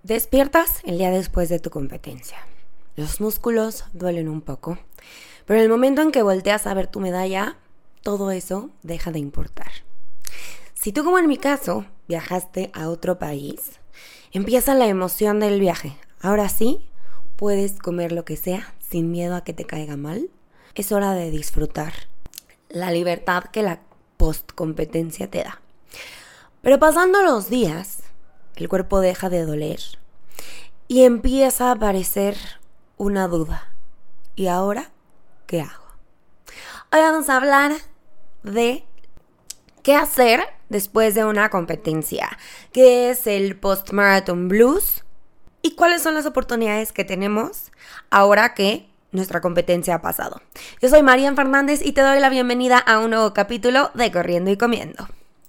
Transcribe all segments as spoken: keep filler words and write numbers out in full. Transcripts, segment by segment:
Despiertas el día después de tu competencia. Los músculos duelen un poco, pero en el momento en que volteas a ver tu medalla, todo eso deja de importar. Si tú, como en mi caso, viajaste a otro país, empieza la emoción del viaje. Ahora sí, puedes comer lo que sea sin miedo a que te caiga mal. Es hora de disfrutar la libertad que la postcompetencia te da. Pero pasando los días, el cuerpo deja de doler y empieza a aparecer una duda. ¿Y ahora qué hago? Hoy vamos a hablar de qué hacer después de una competencia, qué es el post-marathon blues y cuáles son las oportunidades que tenemos ahora que nuestra competencia ha pasado. Yo soy Marian Fernández y te doy la bienvenida a un nuevo capítulo de Corriendo y Comiendo.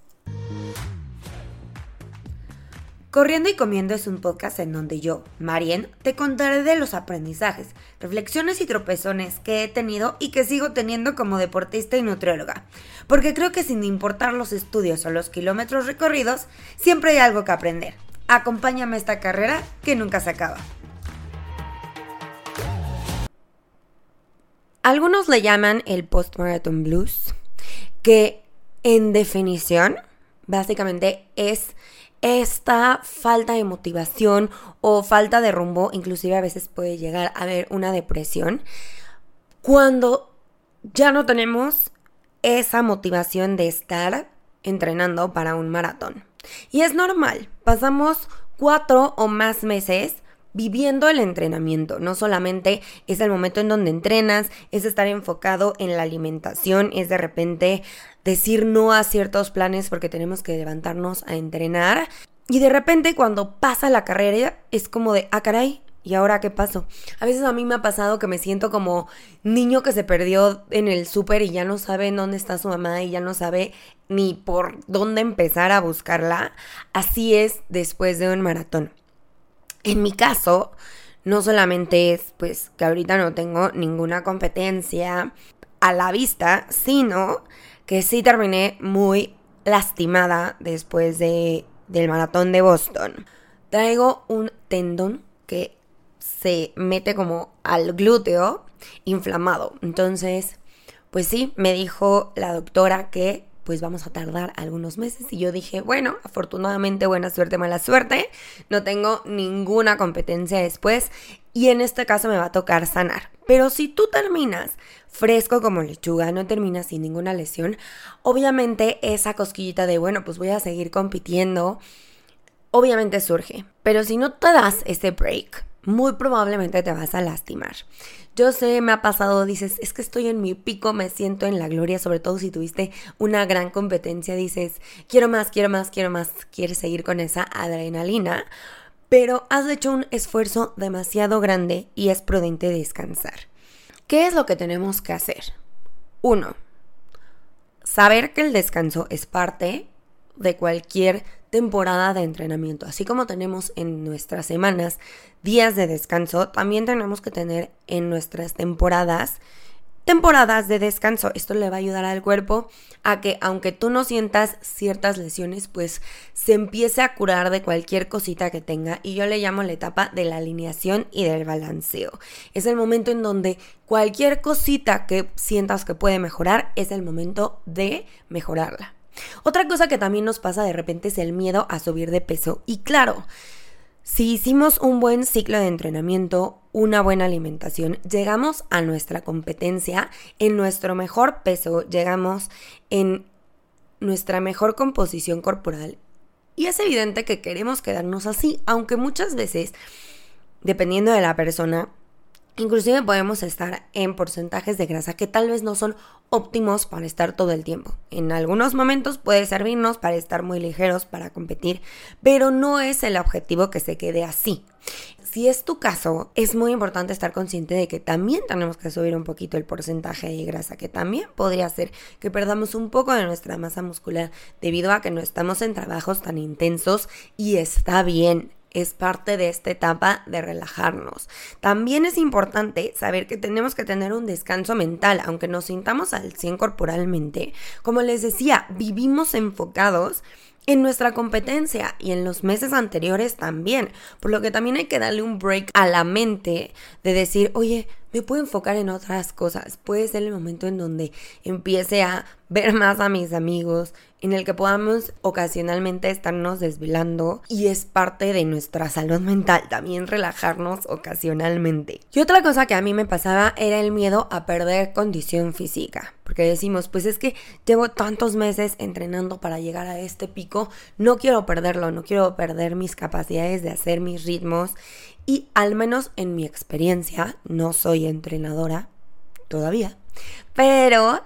Corriendo y Comiendo es un podcast en donde yo, Marian, te contaré de los aprendizajes, reflexiones y tropezones que he tenido y que sigo teniendo como deportista y nutrióloga. Porque creo que sin importar los estudios o los kilómetros recorridos, siempre hay algo que aprender. Acompáñame a esta carrera que nunca se acaba. Algunos le llaman el post-marathon blues, que en definición, básicamente es esta falta de motivación o falta de rumbo, inclusive a veces puede llegar a haber una depresión, cuando ya no tenemos esa motivación de estar entrenando para un maratón. Y es normal, pasamos cuatro o más meses viviendo el entrenamiento. No solamente es el momento en donde entrenas, es estar enfocado en la alimentación, es de repente decir no a ciertos planes porque tenemos que levantarnos a entrenar. Y de repente cuando pasa la carrera es como de, ah caray, ¿y ahora qué pasó? A veces a mí me ha pasado que me siento como niño que se perdió en el súper y ya no sabe en dónde está su mamá y ya no sabe ni por dónde empezar a buscarla. Así es después de un maratón. En mi caso, no solamente es pues que ahorita no tengo ninguna competencia a la vista, sino que sí terminé muy lastimada después de, del maratón de Boston. Traigo un tendón que se mete como al glúteo inflamado. Entonces, pues sí, me dijo la doctora que pues vamos a tardar algunos meses. Y yo dije, bueno, afortunadamente, buena suerte, mala suerte. No tengo ninguna competencia después. Y en este caso me va a tocar sanar. Pero si tú terminas fresco como lechuga, no terminas sin ninguna lesión, obviamente esa cosquillita de, bueno, pues voy a seguir compitiendo, obviamente surge. Pero si no te das ese break, muy probablemente te vas a lastimar. Yo sé, me ha pasado, dices, es que estoy en mi pico, me siento en la gloria, sobre todo si tuviste una gran competencia, dices, quiero más, quiero más, quiero más, quieres seguir con esa adrenalina, pero has hecho un esfuerzo demasiado grande y es prudente descansar. ¿Qué es lo que tenemos que hacer? Uno, saber que el descanso es parte de cualquier temporada de entrenamiento. Así como tenemos en nuestras semanas días de descanso, también tenemos que tener en nuestras temporadas temporadas de descanso. Esto le va a ayudar al cuerpo a que, aunque tú no sientas ciertas lesiones, pues se empiece a curar de cualquier cosita que tenga. Y yo le llamo la etapa de la alineación y del balanceo. Es el momento en donde cualquier cosita que sientas que puede mejorar, es el momento de mejorarla. Otra cosa que también nos pasa de repente es el miedo a subir de peso. Y claro, si hicimos un buen ciclo de entrenamiento, una buena alimentación, llegamos a nuestra competencia en nuestro mejor peso, llegamos en nuestra mejor composición corporal. Y es evidente que queremos quedarnos así, aunque muchas veces, dependiendo de la persona, inclusive podemos estar en porcentajes de grasa que tal vez no son óptimos para estar todo el tiempo. En algunos momentos puede servirnos para estar muy ligeros, para competir, pero no es el objetivo que se quede así. Si es tu caso, es muy importante estar consciente de que también tenemos que subir un poquito el porcentaje de grasa, que también podría ser que perdamos un poco de nuestra masa muscular debido a que no estamos en trabajos tan intensos y está bien. Es parte de esta etapa de relajarnos. También es importante saber que tenemos que tener un descanso mental, aunque nos sintamos al cien corporalmente. Como les decía, vivimos enfocados en nuestra competencia y en los meses anteriores también, por lo que también hay que darle un break a la mente de decir, oye, me puedo enfocar en otras cosas. Puede ser el momento en donde empiece a ver más a mis amigos, en el que podamos ocasionalmente estarnos desvelando y es parte de nuestra salud mental, también relajarnos ocasionalmente. Y otra cosa que a mí me pasaba era el miedo a perder condición física, porque decimos, pues es que llevo tantos meses entrenando para llegar a este pico, no quiero perderlo, no quiero perder mis capacidades de hacer mis ritmos. Y al menos en mi experiencia, no soy entrenadora todavía, pero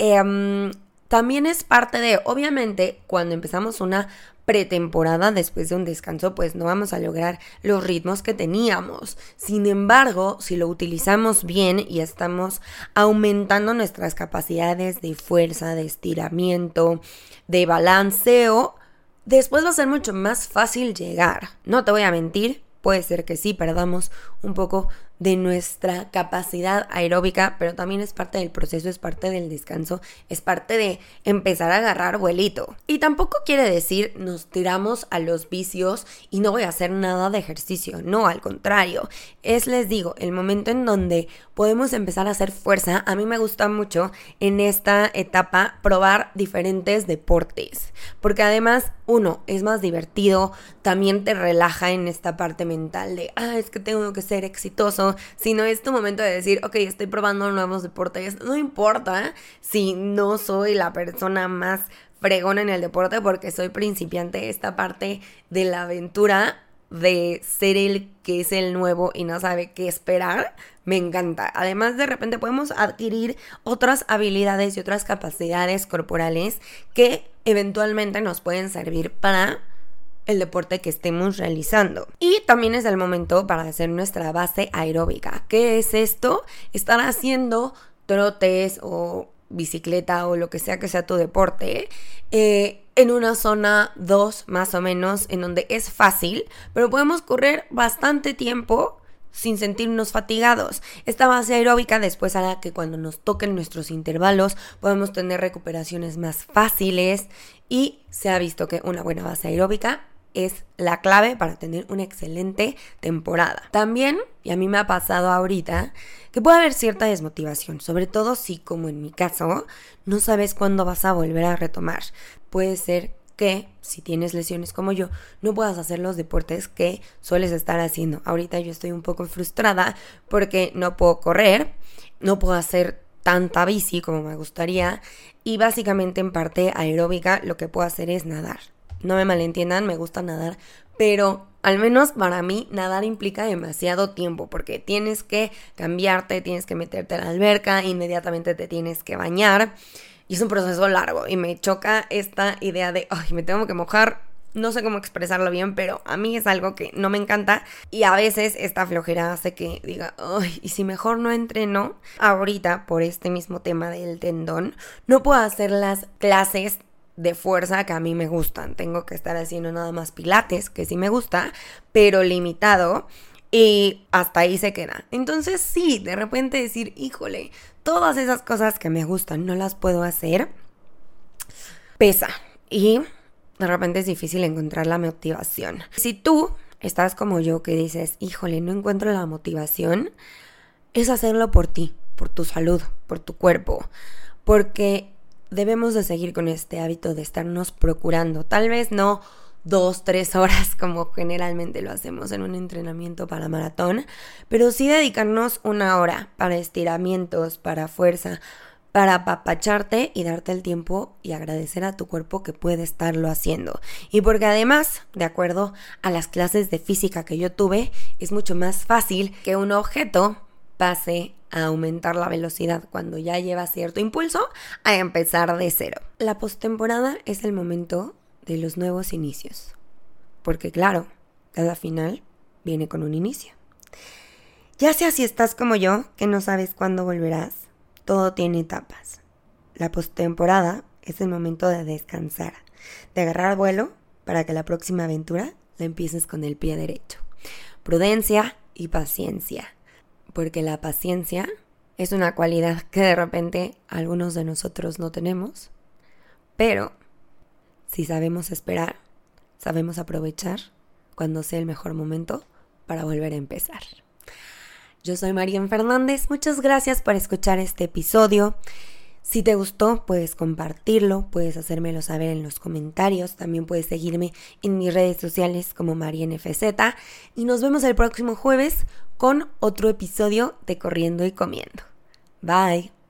eh, también es parte de, obviamente, cuando empezamos una pretemporada después de un descanso, pues no vamos a lograr los ritmos que teníamos. Sin embargo, si lo utilizamos bien y estamos aumentando nuestras capacidades de fuerza, de estiramiento, de balanceo, después va a ser mucho más fácil llegar. No te voy a mentir. Puede ser que sí perdamos un poco de nuestra capacidad aeróbica, pero también es parte del proceso, es parte del descanso, es parte de empezar a agarrar vuelito. Y tampoco quiere decir nos tiramos a los vicios y no voy a hacer nada de ejercicio, no, al contrario. Es, les digo, el momento en donde podemos empezar a hacer fuerza. A mí me gusta mucho en esta etapa probar diferentes deportes, porque además, uno, es más divertido, también te relaja en esta parte mental de, ah, es que tengo que ser exitoso, sino es tu momento de decir, ok, estoy probando nuevos deportes, no importa si no soy la persona más fregona en el deporte porque soy principiante, esta parte de la aventura de ser el que es el nuevo y no sabe qué esperar, me encanta. Además, de repente podemos adquirir otras habilidades y otras capacidades corporales que eventualmente nos pueden servir para el deporte que estemos realizando. Y también es el momento para hacer nuestra base aeróbica. ¿Qué es esto? Estar haciendo trotes o bicicleta o lo que sea que sea tu deporte eh, en una zona dos más o menos, en donde es fácil, pero podemos correr bastante tiempo sin sentirnos fatigados. Esta base aeróbica después hará que cuando nos toquen nuestros intervalos podemos tener recuperaciones más fáciles y se ha visto que una buena base aeróbica es la clave para tener una excelente temporada. También, y a mí me ha pasado ahorita, que puede haber cierta desmotivación, sobre todo si, como en mi caso, no sabes cuándo vas a volver a retomar. Puede ser que, si tienes lesiones como yo, no puedas hacer los deportes que sueles estar haciendo. Ahorita yo estoy un poco frustrada porque no puedo correr, no puedo hacer tanta bici como me gustaría y básicamente en parte aeróbica lo que puedo hacer es nadar. No me malentiendan, me gusta nadar, pero al menos para mí nadar implica demasiado tiempo porque tienes que cambiarte, tienes que meterte a la alberca, inmediatamente te tienes que bañar y es un proceso largo y me choca esta idea de, ay, me tengo que mojar. No sé cómo expresarlo bien, pero a mí es algo que no me encanta y a veces esta flojera hace que diga, ay, y si mejor no entreno. Ahorita, por este mismo tema del tendón, no puedo hacer las clases de fuerza que a mí me gustan. Tengo que estar haciendo nada más pilates, que sí me gusta, pero limitado, y hasta ahí se queda. Entonces sí, de repente decir, híjole, todas esas cosas que me gustan no las puedo hacer, pesa, y de repente es difícil encontrar la motivación. Si tú estás como yo que dices, híjole, no encuentro la motivación, es hacerlo por ti, por tu salud, por tu cuerpo, porque debemos de seguir con este hábito de estarnos procurando, tal vez no dos, tres horas como generalmente lo hacemos en un entrenamiento para maratón, pero sí dedicarnos una hora para estiramientos, para fuerza, para apapacharte y darte el tiempo y agradecer a tu cuerpo que puede estarlo haciendo. Y porque además, de acuerdo a las clases de física que yo tuve, es mucho más fácil que un objeto pase a aumentar la velocidad cuando ya lleva cierto impulso a empezar de cero. La postemporada es el momento de los nuevos inicios, porque claro, cada final viene con un inicio. Ya sea si estás como yo, que no sabes cuándo volverás, todo tiene etapas. La postemporada es el momento de descansar, de agarrar vuelo para que la próxima aventura la empieces con el pie derecho. Prudencia y paciencia. Porque la paciencia es una cualidad que de repente algunos de nosotros no tenemos, pero Si sabemos esperar, sabemos aprovechar cuando sea el mejor momento para volver a empezar. Yo soy Marian Fernández, muchas gracias por escuchar este episodio. Si te gustó, puedes compartirlo, puedes hacérmelo saber en los comentarios, también puedes seguirme en mis redes sociales como Marian F Z y nos vemos el próximo jueves con otro episodio de Corriendo y Comiendo. Bye.